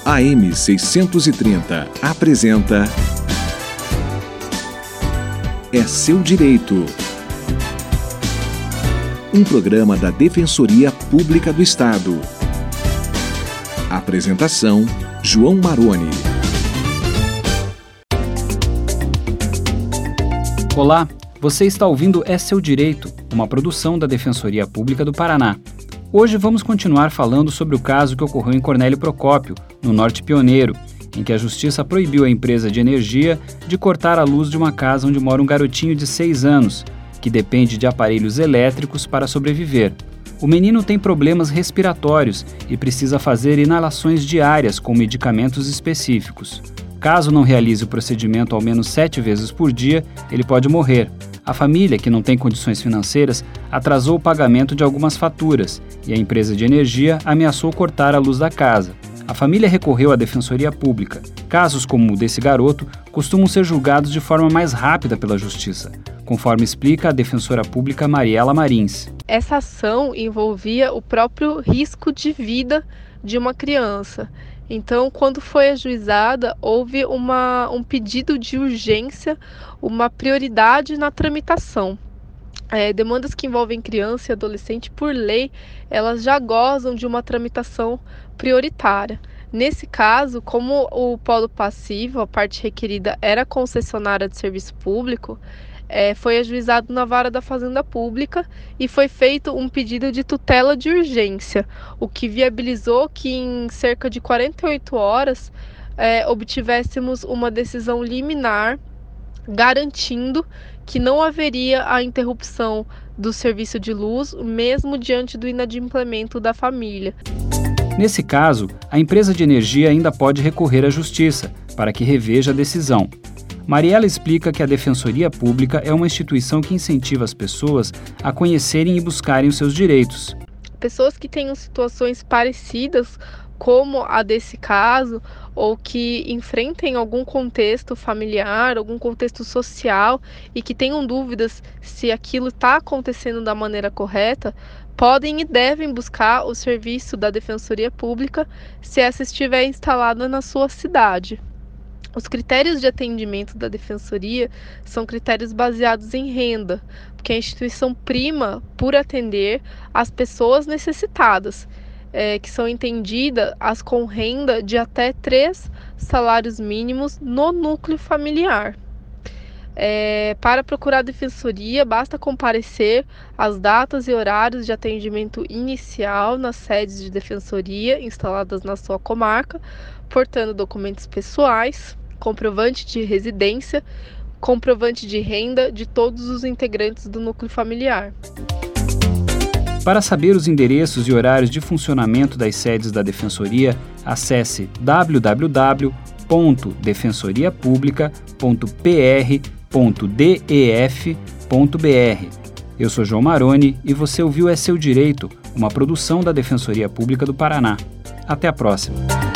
AM 630 apresenta É Seu Direito. Um programa da Defensoria Pública do Estado. Apresentação: João Maroni. Olá, você está ouvindo É Seu Direito, uma produção da Defensoria Pública do Paraná. Hoje vamos continuar falando sobre o caso que ocorreu em Cornélio Procópio, no Norte Pioneiro, em que a Justiça proibiu a empresa de energia de cortar a luz de uma casa onde mora um garotinho de 6 anos, que depende de aparelhos elétricos para sobreviver. O menino tem problemas respiratórios e precisa fazer inalações diárias com medicamentos específicos. Caso não realize o procedimento ao menos 7 vezes por dia, ele pode morrer. A família, que não tem condições financeiras, atrasou o pagamento de algumas faturas e a empresa de energia ameaçou cortar a luz da casa. A família recorreu à Defensoria Pública. Casos como o desse garoto costumam ser julgados de forma mais rápida pela Justiça, conforme explica a defensora pública Mariela Marins. Essa ação envolvia o próprio risco de vida de uma criança. Então, quando foi ajuizada, houve um pedido de urgência, uma prioridade na tramitação. Demandas que envolvem criança e adolescente, por lei, elas já gozam de uma tramitação prioritária. Nesse caso, como o polo passivo, a parte requerida, era concessionária de serviço público, foi ajuizado na Vara da Fazenda Pública e foi feito um pedido de tutela de urgência, o que viabilizou que em cerca de 48 horas obtivéssemos uma decisão liminar garantindo que não haveria a interrupção do serviço de luz, mesmo diante do inadimplemento da família. Nesse caso, a empresa de energia ainda pode recorrer à Justiça para que reveja a decisão. Mariela explica que a Defensoria Pública é uma instituição que incentiva as pessoas a conhecerem e buscarem os seus direitos. Pessoas que tenham situações parecidas, como a desse caso, ou que enfrentem algum contexto familiar, algum contexto social e que tenham dúvidas se aquilo está acontecendo da maneira correta, podem e devem buscar o serviço da Defensoria Pública se essa estiver instalada na sua cidade. Os critérios de atendimento da Defensoria são critérios baseados em renda, porque a instituição prima por atender as pessoas necessitadas, que são entendidas as com renda de até 3 salários mínimos no núcleo familiar. Para procurar a Defensoria, basta comparecer às datas e horários de atendimento inicial nas sedes de Defensoria instaladas na sua comarca, portando documentos pessoais, comprovante de residência, comprovante de renda de todos os integrantes do núcleo familiar. Para saber os endereços e horários de funcionamento das sedes da Defensoria, acesse www.defensoriapublica.pr.def.br. Eu sou João Maroni e você ouviu É Seu Direito, uma produção da Defensoria Pública do Paraná. Até a próxima!